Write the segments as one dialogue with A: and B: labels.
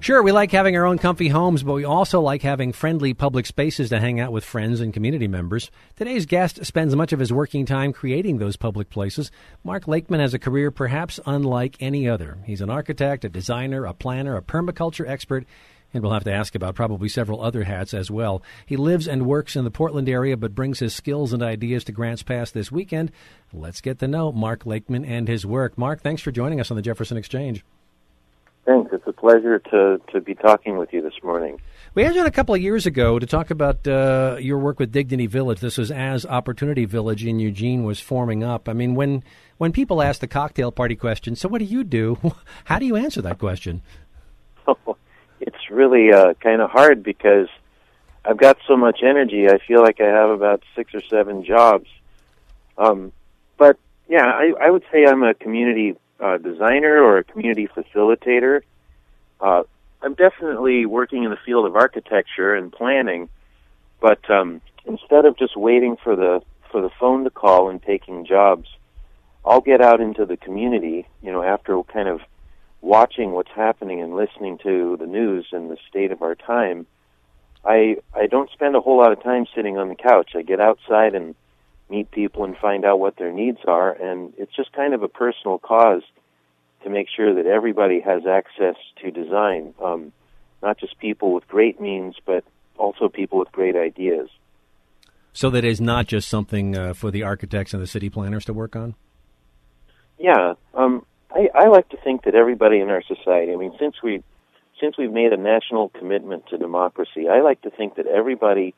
A: Sure, we like having our own comfy homes, but we also like having friendly public spaces to hang out with friends and community members. Today's guest spends much of his working time creating those public places. Mark Lakeman has a career perhaps unlike any other. He's an architect, a designer, a planner, a permaculture expert, and we'll have to ask about probably several other hats as well. He lives and works in the Portland area, but brings his skills and ideas to Grants Pass this weekend. Let's get to know Mark Lakeman and his work. Mark, thanks for joining us on the Jefferson Exchange.
B: Thanks. It's a pleasure to be talking with you this morning.
A: We had you on a couple of years ago to talk about your work with Dignity Village. This was as Opportunity Village in Eugene was forming up. I mean, when people ask the cocktail party question, so what do? How do you answer that question?
B: It's really kind of hard because I've got so much energy. I feel like I have about 6 or 7 jobs. But, yeah, I would say I'm a community designer or a community facilitator. I'm definitely working in the field of architecture and planning, but instead of just waiting for the phone to call and taking jobs, I'll get out into the community, after kind of watching what's happening and listening to the news and the state of our time. I don't spend a whole lot of time sitting on the couch. I get outside and meet people and find out what their needs are, and it's just kind of a personal cause to make sure that everybody has access to design, not just people with great means, but also people with great ideas.
A: So that is not just something for the architects and the city planners to work on?
B: Yeah, I like to think that everybody in our society, since we've made a national commitment to democracy, I like to think that everybody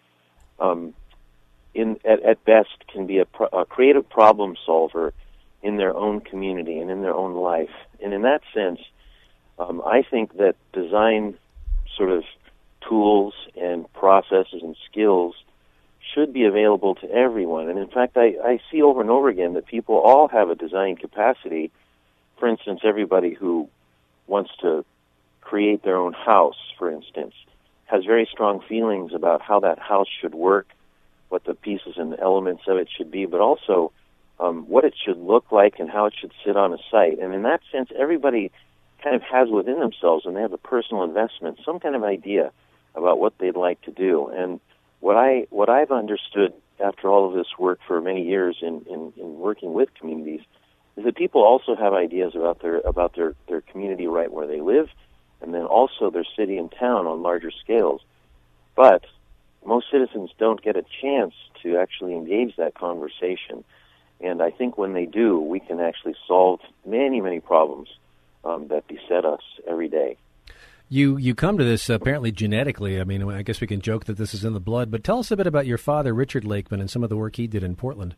B: at best can be a creative problem solver in their own community and in their own life. And in that sense, I think that design sort of tools and processes and skills should be available to everyone. And in fact, I see over and over again that people all have a design capacity. For instance, everybody who wants to create their own house, for instance, has very strong feelings about how that house should work, what the pieces and elements of it should be, but also what it should look like and how it should sit on a site. And in that sense, everybody kind of has within themselves, and they have a personal investment, some kind of idea about what they'd like to do. And what I've understood after all of this work for many years in working with communities is that people also have ideas about their community right where they live, and then also their city and town on larger scales. But most citizens don't get a chance to actually engage that conversation. And I think when they do, we can actually solve many, many problems that beset us every day.
A: You come to this apparently genetically. I guess we can joke that this is in the blood, but tell us a bit about your father, Richard Lakeman, and some of the work he did in Portland.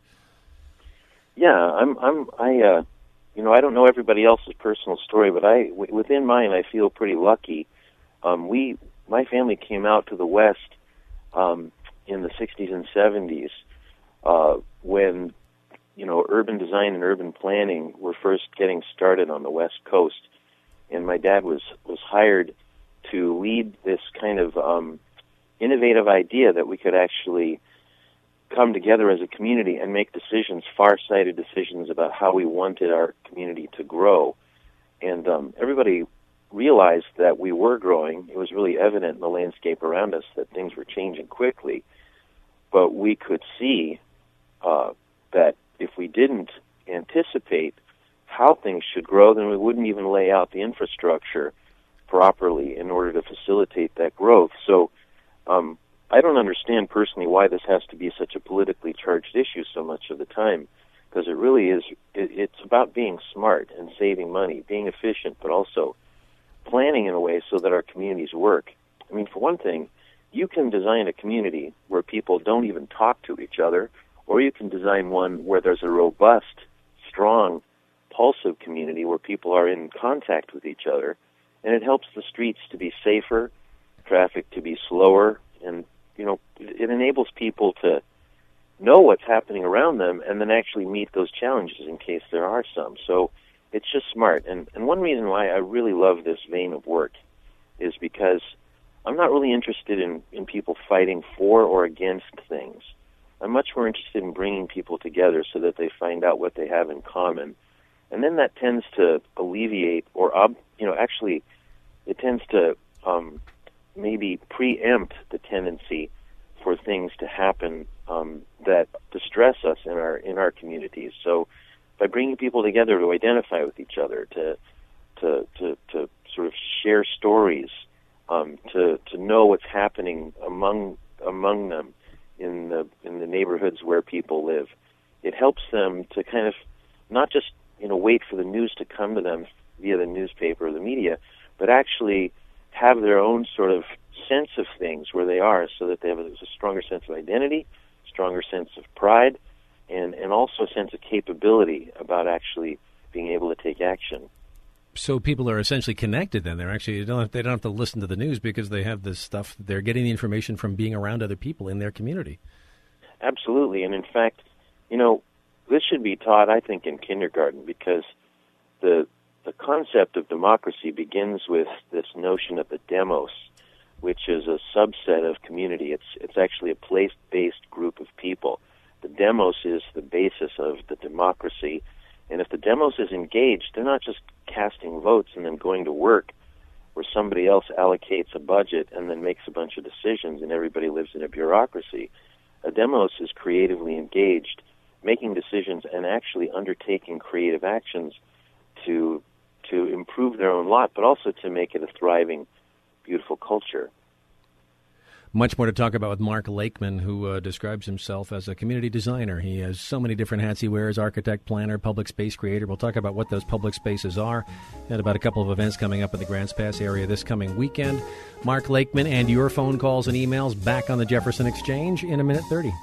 B: Yeah, I don't know everybody else's personal story, but within mine, I feel pretty lucky. My family came out to the West in the 60s and 70s when urban design and urban planning were first getting started on the West Coast, and my dad was hired to lead this kind of innovative idea that we could actually come together as a community and make decisions, far-sighted decisions about how we wanted our community to grow. And everybody realized that we were growing. It was really evident in the landscape around us that things were changing quickly. But we could see that if we didn't anticipate how things should grow, then we wouldn't even lay out the infrastructure properly in order to facilitate that growth. So I don't understand personally why this has to be such a politically charged issue so much of the time, because it really is, it's about being smart and saving money, being efficient, but also planning in a way so that our communities work. For one thing, you can design a community where people don't even talk to each other, or you can design one where there's a robust, strong, pulsive community where people are in contact with each other, and it helps the streets to be safer, traffic to be slower, and it enables people to know what's happening around them and then actually meet those challenges in case there are some. So it's just smart. And one reason why I really love this vein of work is because I'm not really interested in people fighting for or against things. I'm much more interested in bringing people together so that they find out what they have in common. And then that tends to alleviate or, actually it tends to preempt the tendency for things to happen that distress us in our communities. So by bringing people together to identify with each other, to sort of share stories, to know what's happening among them in the neighborhoods where people live, it helps them to kind of not just wait for the news to come to them via the newspaper or the media, but actually have their own sort of sense of things where they are, so that they have a stronger sense of identity, stronger sense of pride, and also a sense of capability about actually being able to take action.
A: So people are essentially connected then. They don't have to listen to the news because they have this stuff. They're getting the information from being around other people in their community.
B: Absolutely. And in fact, this should be taught, I think, in kindergarten, because the concept of democracy begins with this notion of the demos, which is a subset of community. It's actually a place-based group of people. The demos is the basis of the democracy. And if the demos is engaged, they're not just casting votes and then going to work where somebody else allocates a budget and then makes a bunch of decisions and everybody lives in a bureaucracy. A demos is creatively engaged, making decisions and actually undertaking creative actions to improve their own lot, but also to make it a thriving, beautiful culture.
A: Much more to talk about with Mark Lakeman, who describes himself as a community designer. He has so many different hats he wears: architect, planner, public space creator. We'll talk about what those public spaces are and about a couple of events coming up in the Grants Pass area this coming weekend. Mark Lakeman and your phone calls and emails back on the Jefferson Exchange in a minute 30.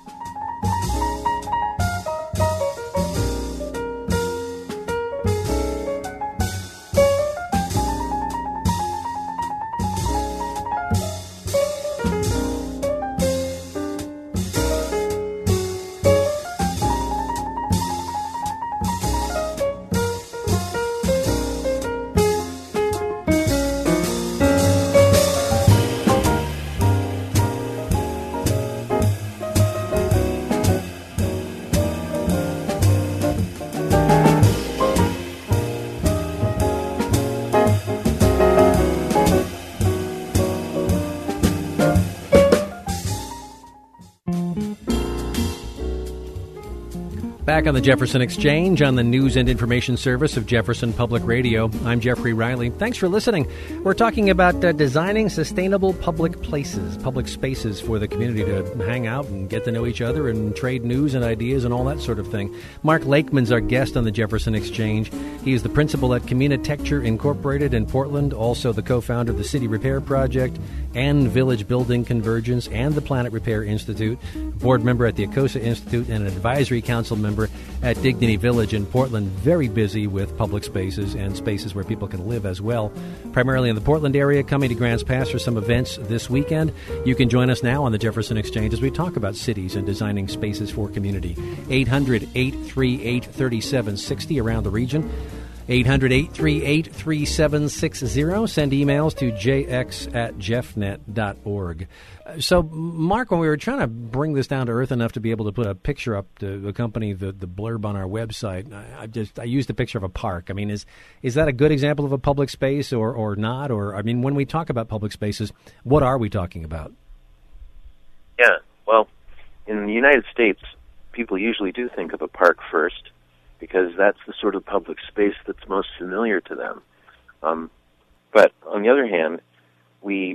A: Back on the Jefferson Exchange on the News and Information Service of Jefferson Public Radio. I'm Jeffrey Riley. Thanks for listening. We're talking about designing sustainable public places, public spaces for the community to hang out and get to know each other and trade news and ideas and all that sort of thing. Mark Lakeman's our guest on the Jefferson Exchange. He is the principal at Communitecture Incorporated in Portland, also the co-founder of the City Repair Project and Village Building Convergence and the Planet Repair Institute, board member at the Acosa Institute, and an advisory council member at Dignity Village in Portland. Very busy with public spaces and spaces where people can live as well. Primarily in the Portland area, coming to Grants Pass for some events this weekend. You can join us now on the Jefferson Exchange as we talk about cities and designing spaces for community. 800-838-3760 around the region. 800-838-3760. Send emails to jx@jeffnet.org. So, Mark, when we were trying to bring this down to earth enough to be able to put a picture up to accompany the blurb on our website, I used a picture of a park. I mean, is that a good example of a public space or not? Or, I mean, when we talk about public spaces, what are we talking about?
B: Yeah, well, in the United States, people usually do think of a park first, because that's the sort of public space that's most familiar to them. But on the other hand, when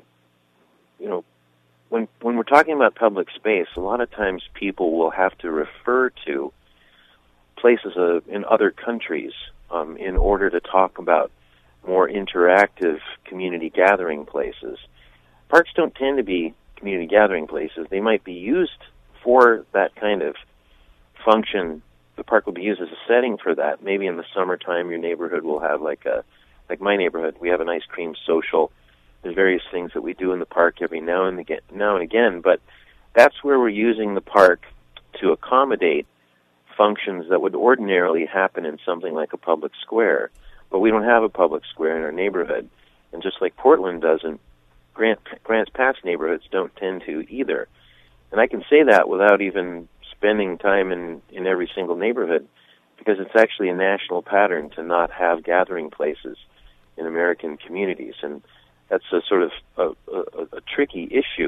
B: we're talking about public space, a lot of times people will have to refer to places in other countries in order to talk about more interactive community gathering places. Parks don't tend to be community gathering places. They might be used for that kind of function. The park will be used as a setting for that. Maybe in the summertime, your neighborhood will have like my neighborhood. We have an ice cream social. There's various things that we do in the park every now and again. But that's where we're using the park to accommodate functions that would ordinarily happen in something like a public square. But we don't have a public square in our neighborhood, and just like Portland doesn't, Grants Pass neighborhoods don't tend to either. And I can say that without even spending time in every single neighborhood, because it's actually a national pattern to not have gathering places in American communities, and that's a sort of a tricky issue.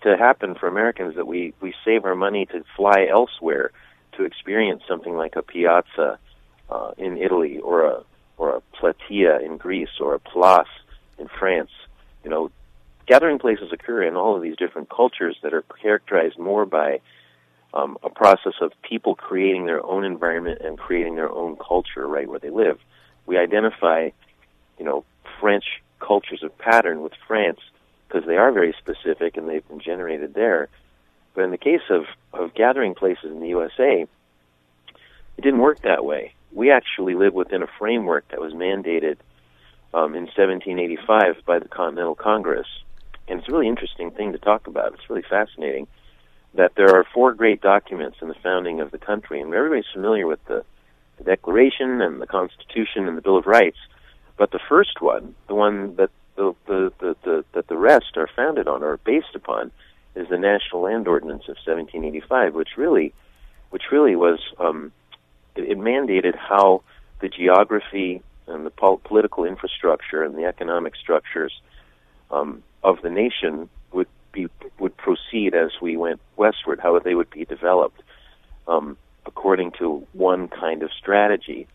B: to happen for Americans that we save our money to fly elsewhere to experience something like a piazza in Italy, or a platea in Greece, or a place in France. You know, gathering places occur in all of these different cultures that are characterized more by a process of people creating their own environment and creating their own culture right where they live. We identify, French cultures of pattern with France because they are very specific and they've been generated there. But in the case of gathering places in the USA, it didn't work that way. We actually live within a framework that was mandated in 1785 by the Continental Congress. And it's a really interesting thing to talk about. It's really fascinating that there are 4 great documents in the founding of the country, and everybody's familiar with the Declaration and the Constitution and the Bill of Rights. But the first one, the one that that the rest are founded on or based upon, is the National Land Ordinance of 1785, which really was it mandated how the geography and the political infrastructure and the economic structures of the nation would proceed as we went westward, how they would be developed according to one kind of strategy.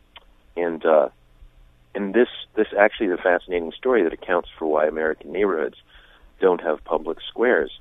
B: And this actually is a fascinating story that accounts for why American neighborhoods don't have public squares.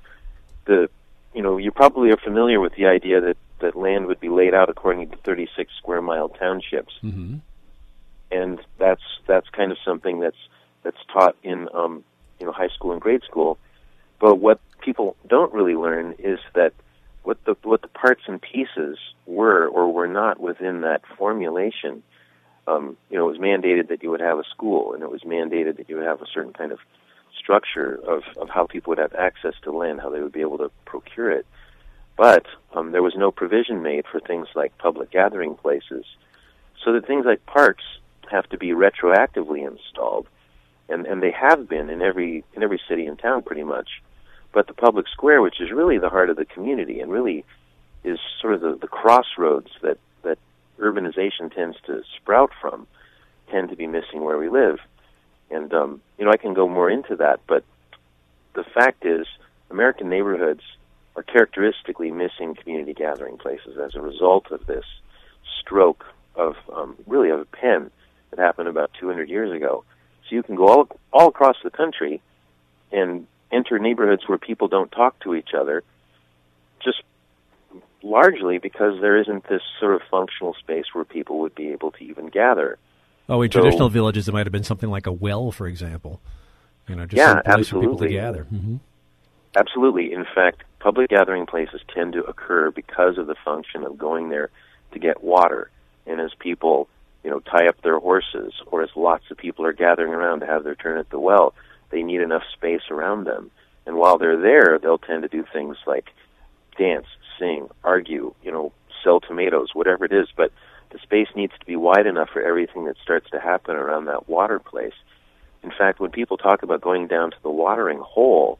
B: You probably are familiar with the idea that land would be laid out according to 36 square mile townships.
A: Mm-hmm.
B: And that's kind of something that's taught in high school and grade school. But what people don't really learn is that what the parts and pieces were or were not within that formulation. It was mandated that you would have a school, and it was mandated that you would have a certain kind of structure of how people would have access to land, how they would be able to procure it. But there was no provision made for things like public gathering places, so that things like parks have to be retroactively installed, and they have been in every city and town pretty much. But the public square, which is really the heart of the community and really is sort of the crossroads that urbanization tends to sprout from, tend to be missing where we live. And, I can go more into that, but the fact is American neighborhoods are characteristically missing community gathering places as a result of this stroke of a pen that happened about 200 years ago. So you can go all across the country and enter neighborhoods where people don't talk to each other, just largely because there isn't this sort of functional space where people would be able to even gather.
A: Oh, in traditional villages, it might have been something like a well, for example. Just some place for people to gather. Mm-hmm.
B: Absolutely. In fact, public gathering places tend to occur because of the function of going there to get water. And as people, tie up their horses, or as lots of people are gathering around to have their turn at the well, they need enough space around them. And while they're there, they'll tend to do things like dance, sing, argue, sell tomatoes, whatever it is. But the space needs to be wide enough for everything that starts to happen around that water place. In fact, when people talk about going down to the watering hole,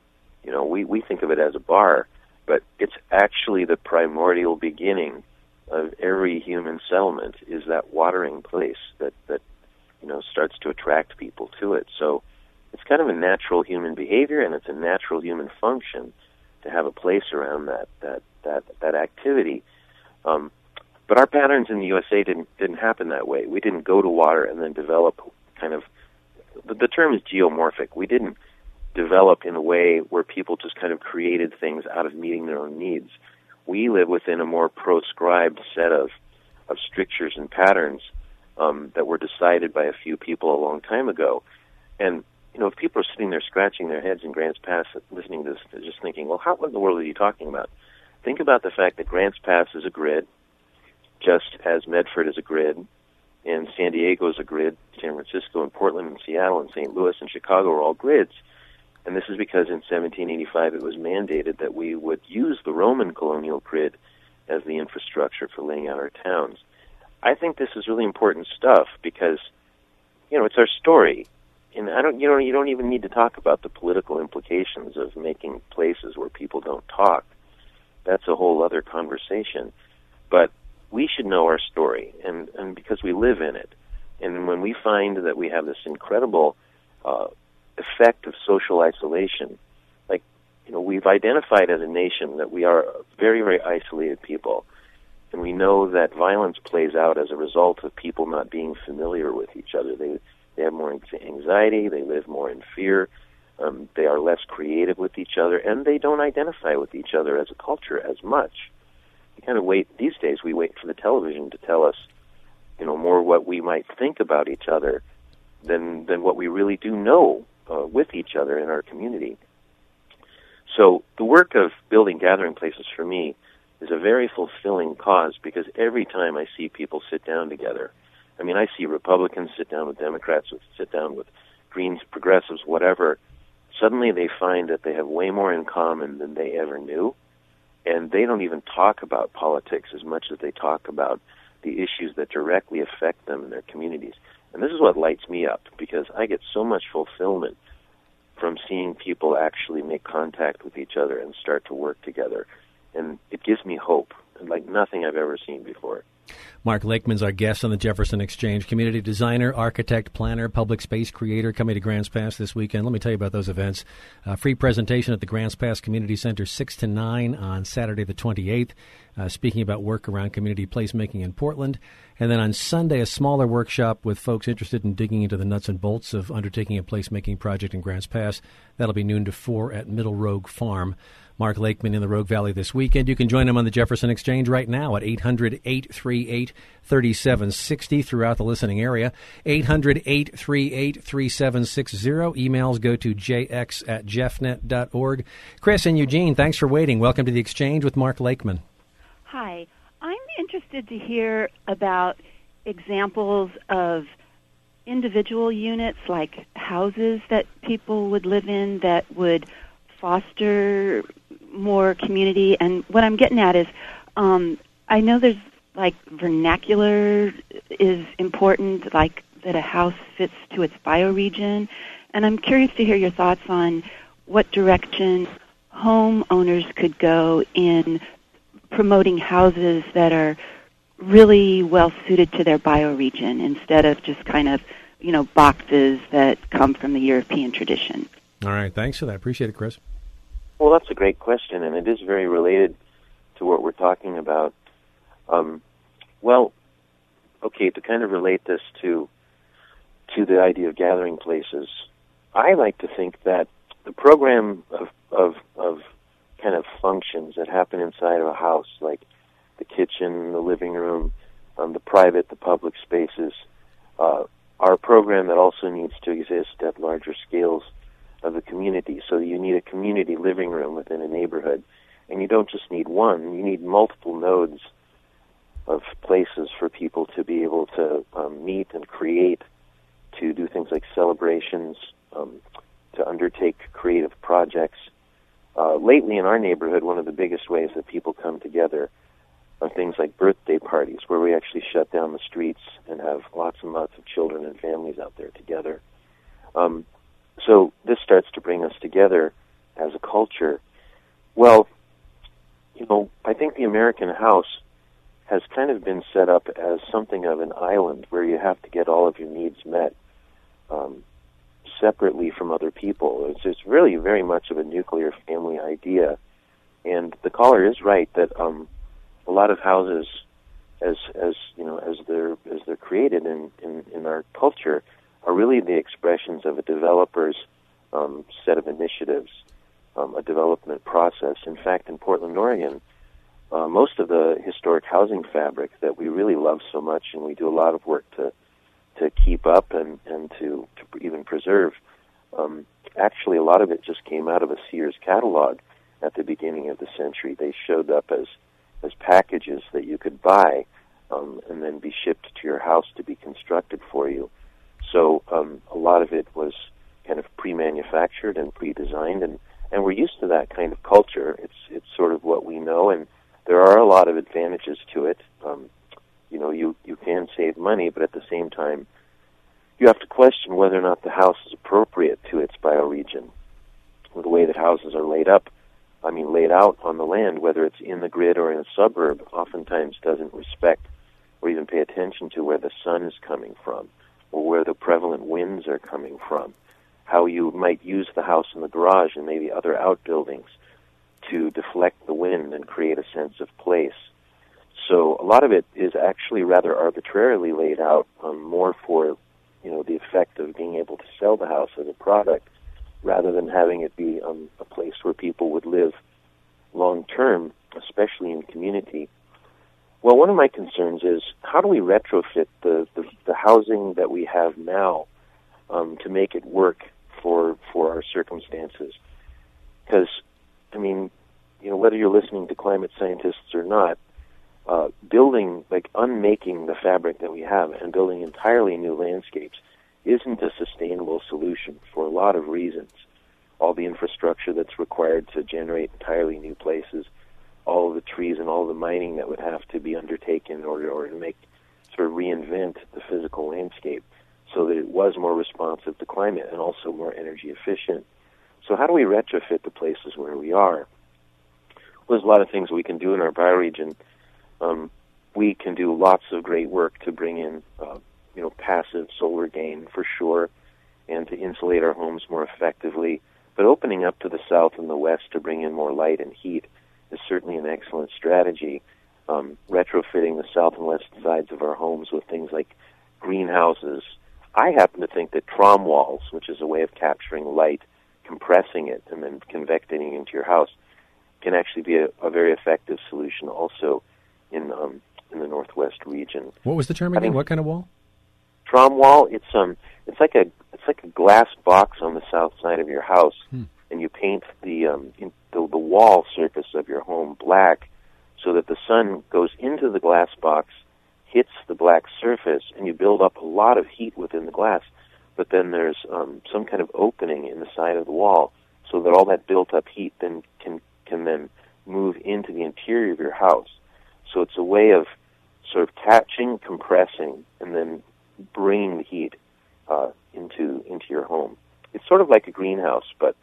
B: we think of it as a bar, but it's actually the primordial beginning of every human settlement, is that watering place that starts to attract people to it. So it's kind of a natural human behavior, and it's a natural human function to have a place around that activity. But our patterns in the USA didn't happen that way. We didn't go to water and then develop kind of, the term is geomorphic. We didn't develop in a way where people just kind of created things out of meeting their own needs. We live within a more proscribed set of strictures and patterns that were decided by a few people a long time ago. And, if people are sitting there scratching their heads in Grants Pass listening to this, they're just thinking, well, what in the world are you talking about? Think about the fact that Grants Pass is a grid, just as Medford is a grid, and San Diego is a grid, San Francisco and Portland and Seattle and St. Louis and Chicago are all grids. And this is because in 1785 it was mandated that we would use the Roman colonial grid as the infrastructure for laying out our towns. I think this is really important stuff because, it's our story. And you don't even need to talk about the political implications of making places where people don't talk. That's a whole other conversation. But we should know our story, and because we live in it. And when we find that we have this incredible effect of social isolation, like we've identified as a nation that we are very, very isolated people. And we know that violence plays out as a result of people not being familiar with each other. They have more anxiety, they live more in fear, they are less creative with each other, and they don't identify with each other as a culture as much. We kind of these days we wait for the television to tell us, more what we might think about each other than what we really do know with each other in our community. So the work of building gathering places for me is a very fulfilling cause, because every time I see people sit down together, I see Republicans sit down with Democrats, sit down with Greens, progressives, whatever, suddenly they find that they have way more in common than they ever knew, and they don't even talk about politics as much as they talk about the issues that directly affect them in their communities. And this is what lights me up, because I get so much fulfillment from seeing people actually make contact with each other and start to work together. And it gives me hope, like nothing I've ever seen before.
A: Mark Lakeman's our guest on the Jefferson Exchange. Community designer, architect, planner, public space creator, coming to Grants Pass this weekend. Let me tell you about those events. Free presentation at the Grants Pass Community Center 6 to 9 on Saturday the 28th, speaking about work around community placemaking in Portland. And then on Sunday, a smaller workshop with folks interested in digging into the nuts and bolts of undertaking a placemaking project in Grants Pass. That'll be noon to 4 at Middle Rogue Farm. Mark Lakeman in the Rogue Valley this weekend. You can join him on the Jefferson Exchange right now at 800-838-3760 throughout the listening area. 800-838-3760. Emails go to jx@jeffnet.org. Chris and Eugene, thanks for waiting. Welcome to the Exchange with Mark Lakeman.
C: Hi. I'm interested to hear about examples of individual units, like houses that people would live in that would foster more community. And what I'm getting at is, I know there's like vernacular is important, like that a house fits to its bioregion. And I'm curious to hear your thoughts on what direction homeowners could go in promoting houses that are really well suited to their bioregion instead of just kind of, boxes that come from the European tradition.
A: All right. Thanks for that. Appreciate it, Chris.
B: Well, that's a great question, and it is very related to what we're talking about. To kind of relate this to the idea of gathering places, I like to think that the program of kind of functions that happen inside of a house, like the kitchen, the living room, the public spaces, are a program that also needs to exist at larger scales of the community. So you need a community living room within a neighborhood, and you don't just need one, you need multiple nodes of places for people to be able to meet and create, to do things like celebrations, to undertake creative projects. Lately in our neighborhood, one of the biggest ways that people come together are things like birthday parties, where we actually shut down the streets and have lots and lots of children and families out there together. So this starts to bring us together as a culture. Well, I think the American house has kind of been set up as something of an island where you have to get all of your needs met separately from other people. It's really very much of a nuclear family idea. And the caller is right that a lot of houses, as they're created in our culture, are really the expressions of a developer's set of initiatives, a development process. In fact, in Portland, Oregon, most of the historic housing fabric that we really love so much, and we do a lot of work to keep up and to even preserve, actually a lot of it just came out of a Sears catalog at the beginning of the century. They showed up as packages that you could buy and then be shipped to your house to be constructed for you. So a lot of it was kind of pre-manufactured and pre-designed, and we're used to that kind of culture. It's sort of what we know, and there are a lot of advantages to it. You can save money, but at the same time, you have to question whether or not the house is appropriate to its bioregion. The way that houses are laid out on the land, whether it's in the grid or in a suburb, oftentimes doesn't respect or even pay attention to where the sun is coming from or where the prevalent winds are coming from. how you might use the house and the garage and maybe other outbuildings to deflect the wind and create a sense of place. So a lot of it is actually rather arbitrarily laid out, more for, the effect of being able to sell the house as a product, rather than having it be a place where people would live long term, especially in community. Well, one of my concerns is, how do we retrofit the housing that we have now to make it work for our circumstances? Because, whether you're listening to climate scientists or not, building, unmaking the fabric that we have and building entirely new landscapes isn't a sustainable solution for a lot of reasons. All the infrastructure that's required to generate entirely new places, all of the trees and all the mining that would have to be undertaken in order to make, sort of reinvent the physical landscape so that it was more responsive to climate and also more energy efficient. So how do we retrofit the places where we are? Well, there's a lot of things we can do in our bioregion. We can do lots of great work to bring in, passive solar gain for sure, and to insulate our homes more effectively. But opening up to the south and the west to bring in more light and heat is certainly an excellent strategy. Retrofitting the south and west sides of our homes with things like greenhouses. I happen to think that trom walls, which is a way of capturing light, compressing it, and then convecting it into your house, can actually be a very effective solution also in the northwest region.
A: What was the term again? What kind of wall?
B: Trom wall. It's like a glass box on the south side of your house, and you paint the wall surface of your home black, so that the sun goes into the glass box, hits the black surface, and you build up a lot of heat within the glass. But then there's some kind of opening in the side of the wall, so that all that built-up heat then can then move into the interior of your house. So it's a way of sort of catching, compressing, and then bringing the heat into your home. It's sort of like a greenhouse, but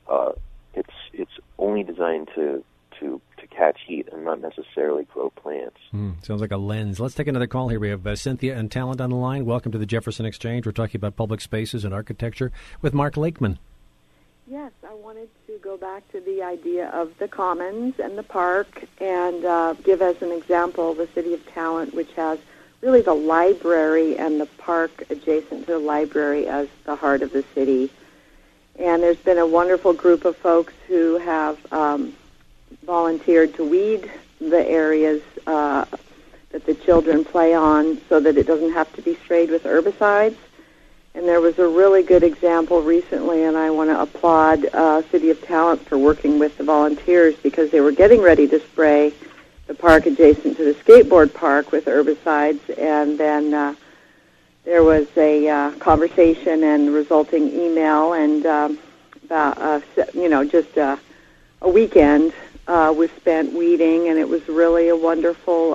B: it's only designed to catch heat and not necessarily grow plants.
A: Sounds like a lens. Let's take another call here. We have Cynthia and Talent on the line. Welcome to the Jefferson Exchange. We're talking about public spaces and architecture with Mark Lakeman.
D: Yes, I wanted to go back to the idea of the commons and the park and give as an example the City of Talent, which has really the library and the park adjacent to the library as the heart of the city. And there's been a wonderful group of folks who have volunteered to weed the areas that the children play on so that it doesn't have to be sprayed with herbicides. And there was a really good example recently, and I want to applaud City of Talent for working with the volunteers, because they were getting ready to spray the park adjacent to the skateboard park with herbicides, and then there was a conversation and resulting email, and about just a weekend was spent weeding, and it was really a wonderful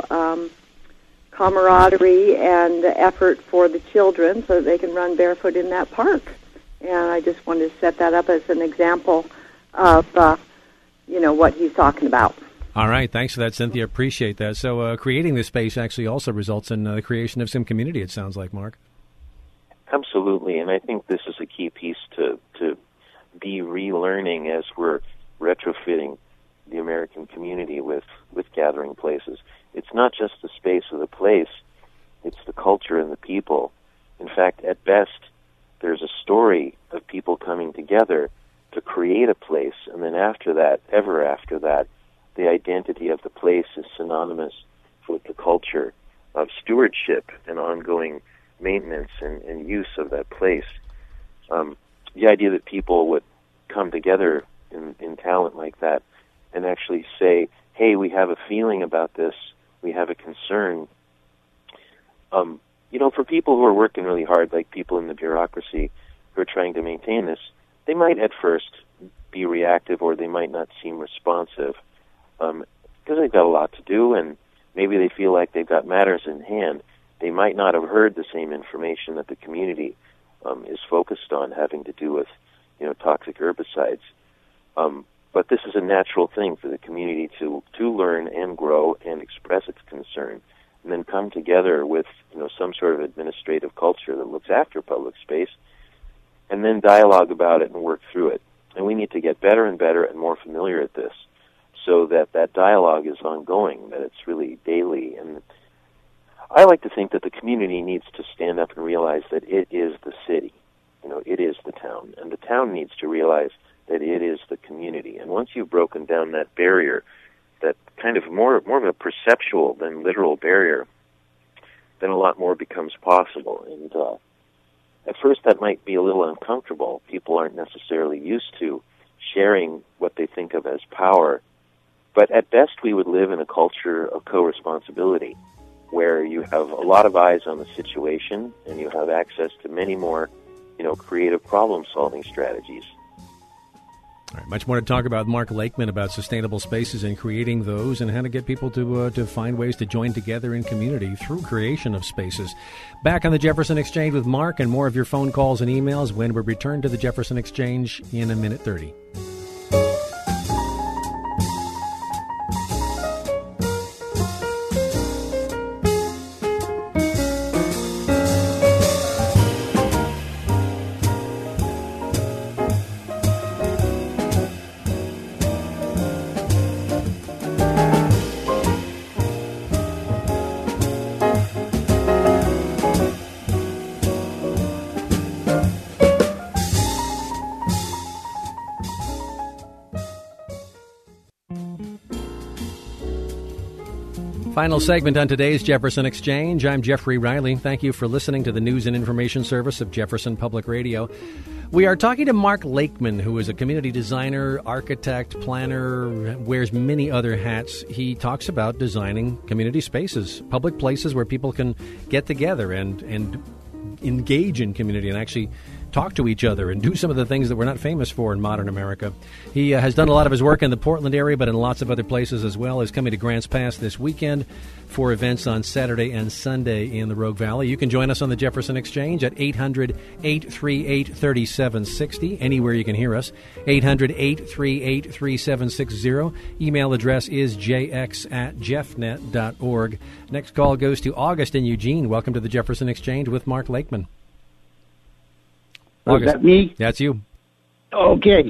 D: camaraderie and effort for the children so that they can run barefoot in that park. And I just wanted to set that up as an example of, what he's talking about.
A: All right. Thanks for that, Cynthia. Appreciate that. So creating this space actually also results in the creation of some community, it sounds like, Mark.
B: Absolutely. And I think this is a key piece to be relearning as we're retrofitting the American community with gathering places. It's not just the space of the place, it's the culture and the people. In fact, at best, there's a story of people coming together to create a place, and then after that, ever after that, the identity of the place is synonymous with the culture of stewardship and ongoing maintenance and use of that place. The idea that people would come together in talent like that and actually say, hey, we have a feeling about this, we have a concern. For people who are working really hard, like people in the bureaucracy who are trying to maintain this, they might at first be reactive, or they might not seem responsive, because they've got a lot to do, and maybe they feel like they've got matters in hand. They might not have heard the same information that the community is focused on, having to do with, toxic herbicides. But this is a natural thing for the community to learn and grow and express its concern, and then come together with some sort of administrative culture that looks after public space, and then dialogue about it and work through it. And we need to get better and better and more familiar at this so that that dialogue is ongoing, that it's really daily. And I like to think that the community needs to stand up and realize that it is the city. It is the town. And the town needs to realize that it is the community. And once you've broken down that barrier, that kind of more of a perceptual than literal barrier, then a lot more becomes possible. And at first that might be a little uncomfortable. People aren't necessarily used to sharing what they think of as power. But at best we would live in a culture of co-responsibility, where you have a lot of eyes on the situation and you have access to many more, creative problem-solving strategies.
A: All right, much more to talk about. Mark Lakeman about sustainable spaces and creating those, and how to get people to find ways to join together in community through creation of spaces. Back on the Jefferson Exchange with Mark, and more of your phone calls and emails when we return to the Jefferson Exchange in a minute 30. Final segment on today's Jefferson Exchange. I'm Jeffrey Riley. Thank you for listening to the News and Information Service of Jefferson Public Radio. We are talking to Mark Lakeman, who is a community designer, architect, planner, wears many other hats. He talks about designing community spaces, public places where people can get together and engage in community and actually talk to each other and do some of the things that we're not famous for in modern America. He has done a lot of his work in the Portland area, but in lots of other places as well. He's coming to Grants Pass this weekend for events on Saturday and Sunday in the Rogue Valley. You can join us on the Jefferson Exchange at 800-838-3760, anywhere you can hear us, 800-838-3760. Email address is jx@jeffnet.org. Next call goes to August in Eugene. Welcome to the Jefferson Exchange with Mark Lakeman.
E: Is that me?
A: That's you.
E: Okay.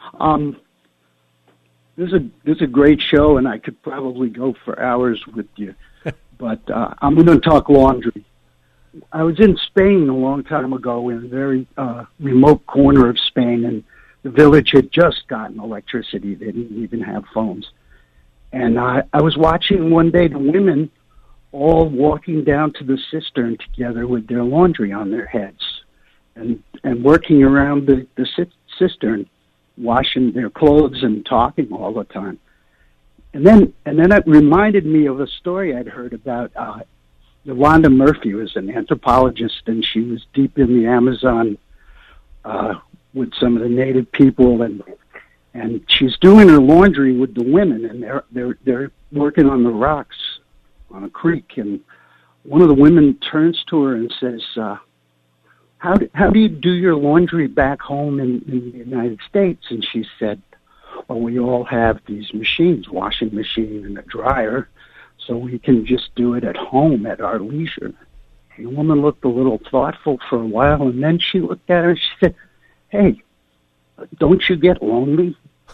E: This is a great show, and I could probably go for hours with you. But I'm going to talk laundry. I was in Spain a long time ago in a very remote corner of Spain, and the village had just gotten electricity. They didn't even have phones. And I was watching one day the women all walking down to the cistern together with their laundry on their heads. And working around the cistern, washing their clothes and talking all the time. And then it reminded me of a story I'd heard about Yolanda Murphy was an anthropologist, and she was deep in the Amazon with some of the native people, and she's doing her laundry with the women, and they're working on the rocks on a creek, and one of the women turns to her and says, How do you do your laundry back home in the United States? And she said, well, we all have these machines, washing machine and a dryer, so we can just do it at home at our leisure. And the woman looked a little thoughtful for a while, and then she looked at her and she said, hey, don't you get lonely?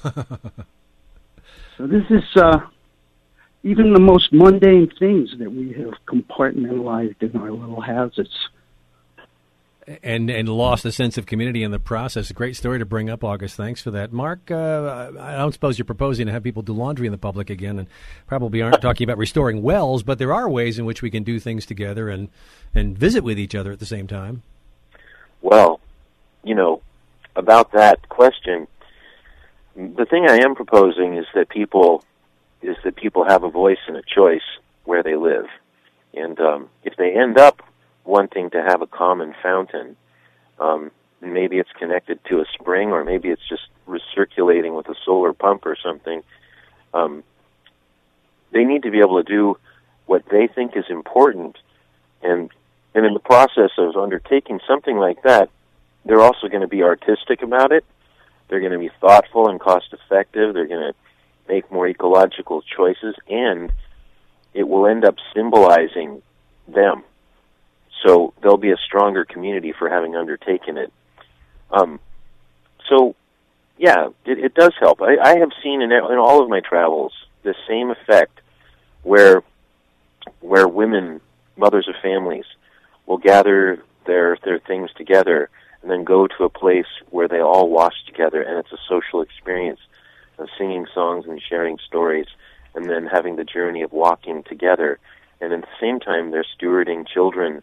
E: So this is even the most mundane things that we have compartmentalized in our little houses.
A: And lost a sense of community in the process. A great story to bring up, August. Thanks for that. Mark, I don't suppose you're proposing to have people do laundry in the public again, and probably aren't talking about restoring wells, but there are ways in which we can do things together and visit with each other at the same time.
B: Well, about that question, the thing I am proposing is that people have a voice and a choice where they live. And if they end up wanting to have a common fountain, maybe it's connected to a spring, or maybe it's just recirculating with a solar pump or something, they need to be able to do what they think is important. And in the process of undertaking something like that, they're also going to be artistic about it. They're going to be thoughtful and cost-effective. They're going to make more ecological choices, and it will end up symbolizing them. So there'll be a stronger community for having undertaken it. So, yeah, it does help. I have seen in all of my travels the same effect where women, mothers of families, will gather their things together and then go to a place where they all wash together, and it's a social experience of singing songs and sharing stories, and then having the journey of walking together. And at the same time, they're stewarding children.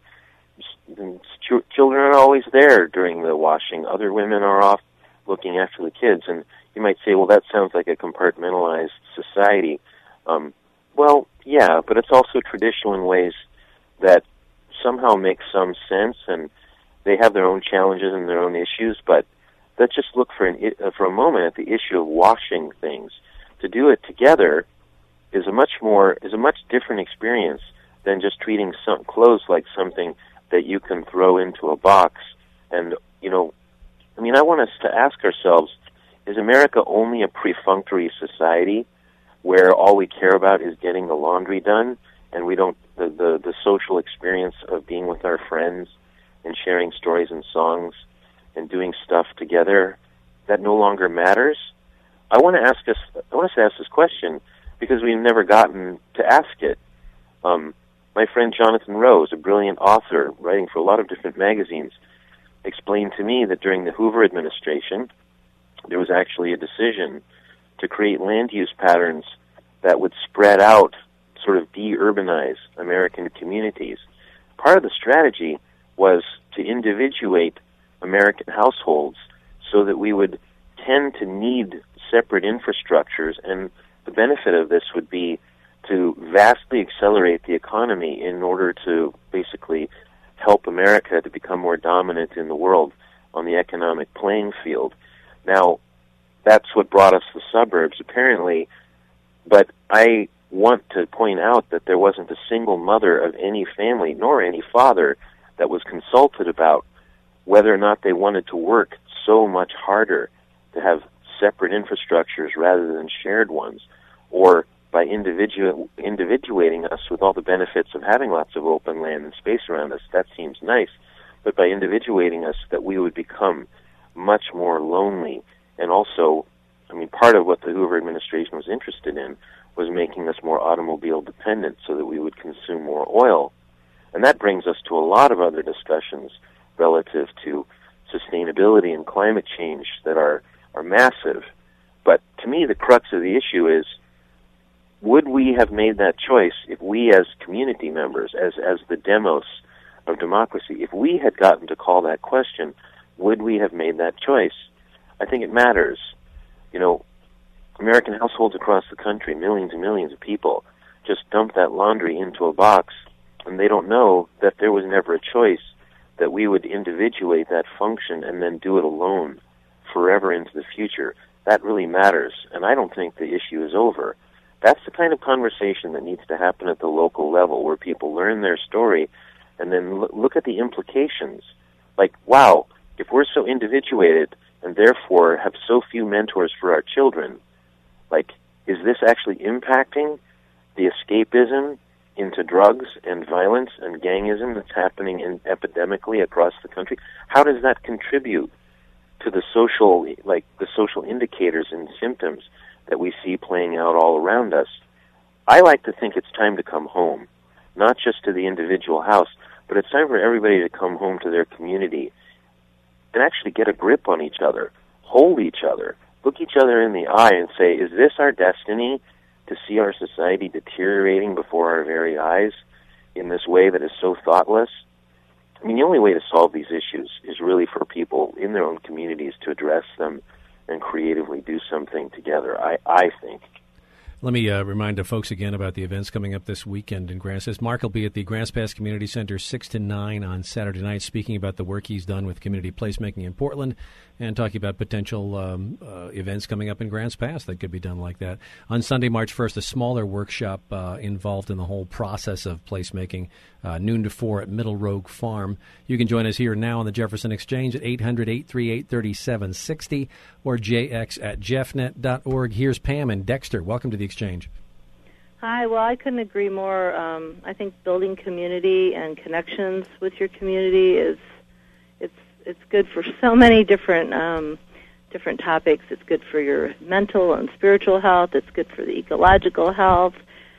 B: Children are always there during the washing. Other women are off looking after the kids. And you might say, well, that sounds like a compartmentalized society. Well, yeah, but it's also traditional in ways that somehow make some sense, and they have their own challenges and their own issues. But let's just look for a moment at the issue of washing things. To do it together is a much different experience than just treating some clothes like something that you can throw into a box. And, I want us to ask ourselves, is America only a perfunctory society where all we care about is getting the laundry done, and we don't, the social experience of being with our friends and sharing stories and songs and doing stuff together, that no longer matters? I want us to ask this question because we've never gotten to ask it. My friend Jonathan Rose, a brilliant author writing for a lot of different magazines, explained to me that during the Hoover administration, there was actually a decision to create land use patterns that would spread out, sort of de-urbanize American communities. Part of the strategy was to individuate American households so that we would tend to need separate infrastructures, and the benefit of this would be to vastly accelerate the economy in order to basically help America to become more dominant in the world on the economic playing field. Now, that's what brought us the suburbs, apparently, but I want to point out that there wasn't a single mother of any family, nor any father, that was consulted about whether or not they wanted to work so much harder to have separate infrastructures rather than shared ones, or by individuating us with all the benefits of having lots of open land and space around us. That seems nice, but by individuating us, that we would become much more lonely. And also, part of what the Hoover administration was interested in was making us more automobile dependent so that we would consume more oil. And that brings us to a lot of other discussions relative to sustainability and climate change that are massive. But to me, the crux of the issue is, would we have made that choice if we as community members, as the demos of democracy, if we had gotten to call that question, would we have made that choice? I think it matters. American households across the country, millions and millions of people, just dump that laundry into a box, and they don't know that there was never a choice that we would individuate that function and then do it alone forever into the future. That really matters, and I don't think the issue is over. That's the kind of conversation that needs to happen at the local level, where people learn their story and then look at the implications. Like, wow, if we're so individuated and therefore have so few mentors for our children, is this actually impacting the escapism into drugs and violence and gangism that's happening epidemically across the country? How does that contribute to the social indicators and symptoms that we see playing out all around us? I like to think it's time to come home, not just to the individual house, but it's time for everybody to come home to their community and actually get a grip on each other, hold each other, look each other in the eye and say, is this our destiny to see our society deteriorating before our very eyes in this way that is so thoughtless? The only way to solve these issues is really for people in their own communities to address them and creatively do something together, I think.
A: Let me remind the folks again about the events coming up this weekend in Grants Pass. Mark will be at the Grants Pass Community Center 6 to 9 on Saturday night, speaking about the work he's done with community placemaking in Portland and talking about potential events coming up in Grants Pass that could be done like that. On Sunday, March 1st, a smaller workshop involved in the whole process of placemaking, noon to 4 at Middle Rogue Farm. You can join us here now on the Jefferson Exchange at 800-838-3760 or jx@jeffnet.org. Here's Pam and Dexter. Welcome to the Exchange.
F: Hi. Well, I couldn't agree more. I think building community and connections with your community it's good for so many different topics. It's good for your mental and spiritual health. It's good for the ecological health.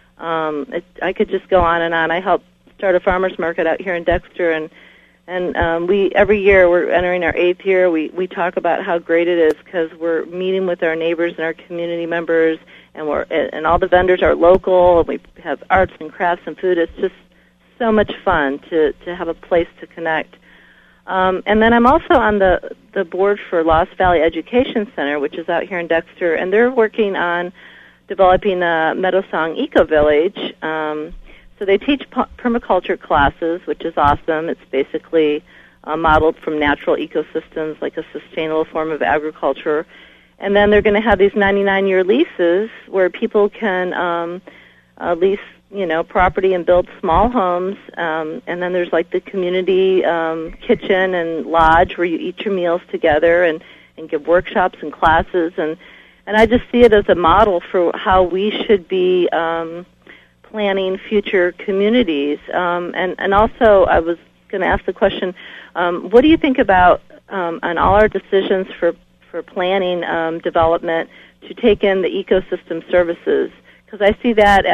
F: I could just go on and on. I help start a farmers market out here in Dexter, and we every year, we're entering our 8th year. We talk about how great it is because we're meeting with our neighbors and our community members, and all the vendors are local. And we have arts and crafts and food. It's just so much fun to have a place to connect. And then I'm also on the board for Lost Valley Education Center, which is out here in Dexter, and they're working on developing a Meadowsong Eco Village. So they teach permaculture classes, which is awesome. It's basically modeled from natural ecosystems, like a sustainable form of agriculture. And then they're going to have these 99-year leases where people can lease, property and build small homes. And then there's like the community kitchen and lodge where you eat your meals together and give workshops and classes. And I just see it as a model for how we should be planning future communities. And also, I was going to ask the question, what do you think about on all our decisions for planning development to take in the ecosystem services? Because I see that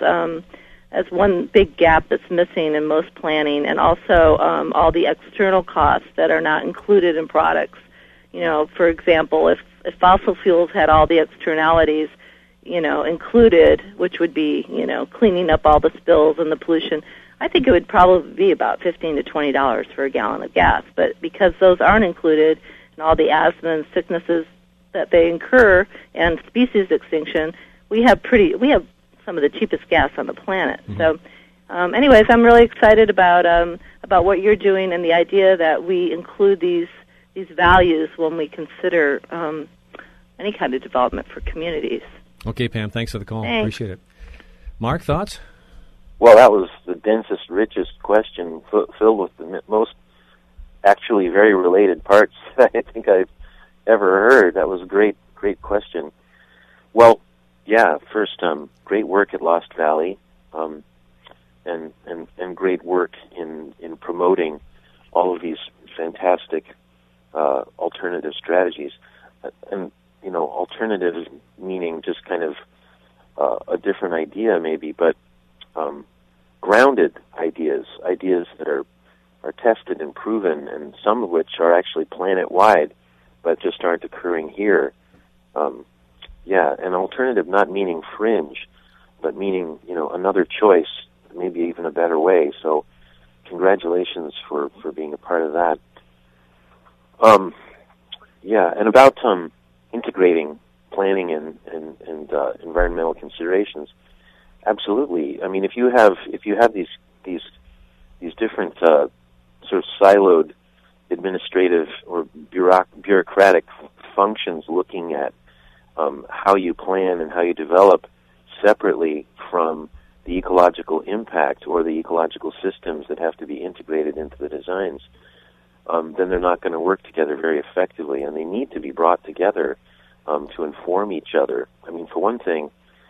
F: as one big gap that's missing in most planning, and also all the external costs that are not included in products. For example, if fossil fuels had all the externalities, included, which would be, cleaning up all the spills and the pollution, I think it would probably be about $15 to $20 for a gallon of gas. But because those aren't included, and all the asthma and sicknesses that they incur and species extinction, we have some of the cheapest gas on the planet. Mm-hmm. So, anyways, I'm really excited about what you're doing and the idea that we include these values when we consider any kind of development for communities.
A: Okay, Pam, thanks for the call.
F: Thanks.
A: Appreciate it. Mark, thoughts?
B: Well, that was the densest, richest question, filled with the most actually very related parts I think I've ever heard. That was a great question. Well, yeah, first, great work at Lost Valley, and great work in promoting all of these fantastic alternative strategies. And, alternative meaning just kind of a different idea maybe, but grounded ideas that are tested and proven, and some of which are actually planet-wide, but just aren't occurring here. An alternative not meaning fringe, but meaning, another choice, maybe even a better way. So congratulations for being a part of that. And about integrating planning and environmental considerations. Absolutely. I mean, if you have these different sort of siloed administrative or bureaucratic functions looking at how you plan and how you develop separately from the ecological impact or the ecological systems that have to be integrated into the designs, then they're not going to work together very effectively, and they need to be brought together to inform each other. I mean, for one thing,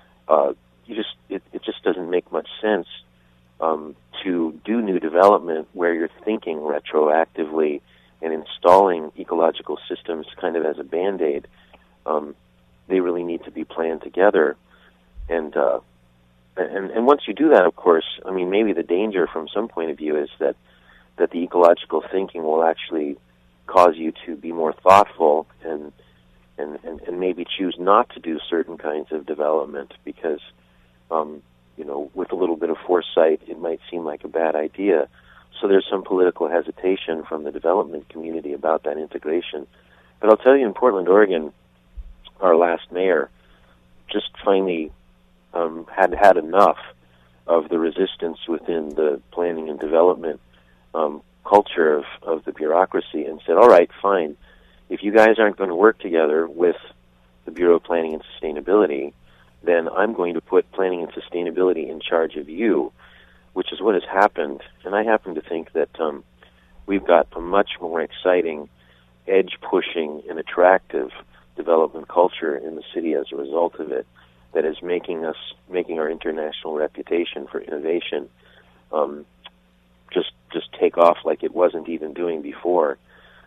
B: it just doesn't make much sense to do new development where you're thinking retroactively and installing ecological systems kind of as a Band-Aid. They really need to be planned together, and once you do that, of course, I mean, maybe the danger from some point of view is that the ecological thinking will actually cause you to be more thoughtful and maybe choose not to do certain kinds of development because, with a little bit of foresight, it might seem like a bad idea. So there's some political hesitation from the development community about that integration. But I'll tell you, in Portland, Oregon, our last mayor just finally had enough of the resistance within the planning and development culture of the bureaucracy and said, all right, fine. If you guys aren't going to work together with the Bureau of Planning and Sustainability, then I'm going to put planning and sustainability in charge of you, which is what has happened. And I happen to think that we've got a much more exciting, edge-pushing, and attractive development culture in the city as a result of it that is making our international reputation for innovation just take off like it wasn't even doing before.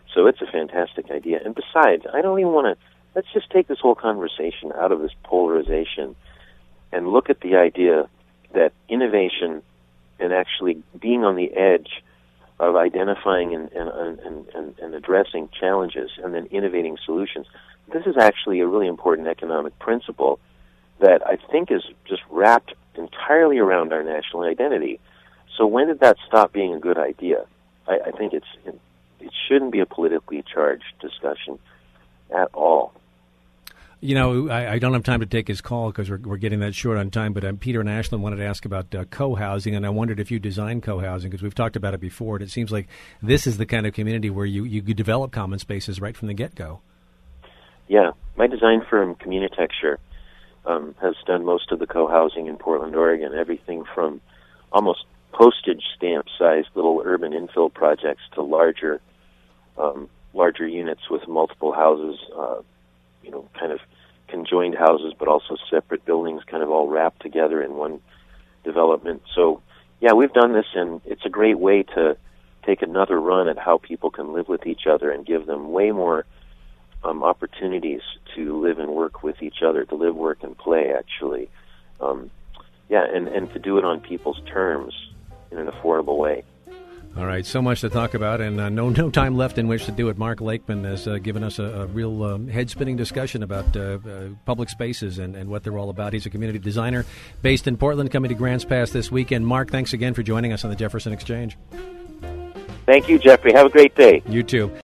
B: So it's a fantastic idea. And besides, I don't even want to, let's just take this whole conversation out of this polarization and look at the idea that innovation and actually being on the edge of identifying and addressing challenges and then innovating solutions, this is actually a really important economic principle that I think is just wrapped entirely around our national identity. So when did that stop being a good idea? I think it shouldn't be a politically charged discussion at all.
A: You know, I don't have time to take his call because we're getting that short on time, but Peter in Ashland wanted to ask about co-housing, and I wondered if you design co-housing, because we've talked about it before, and it seems like this is the kind of community where you develop common spaces right from the get-go. Yeah.
B: My design firm, Communitecture, has done most of the co-housing in Portland, Oregon, everything from almost postage stamp-sized little urban infill projects to larger units with multiple houses, kind of conjoined houses, but also separate buildings kind of all wrapped together in one development. So, yeah, we've done this, and it's a great way to take another run at how people can live with each other and give them way more opportunities to live and work with each other, to live, work, and play, actually. And to do it on people's terms in an affordable way.
A: All right, so much to talk about, and no time left in which to do it. Mark Lakeman has given us a real head-spinning discussion about public spaces and what they're all about. He's a community designer based in Portland, coming to Grants Pass this weekend. Mark, thanks again for joining us on the Jefferson Exchange.
B: Thank you, Jeffrey. Have a great day.
A: You too.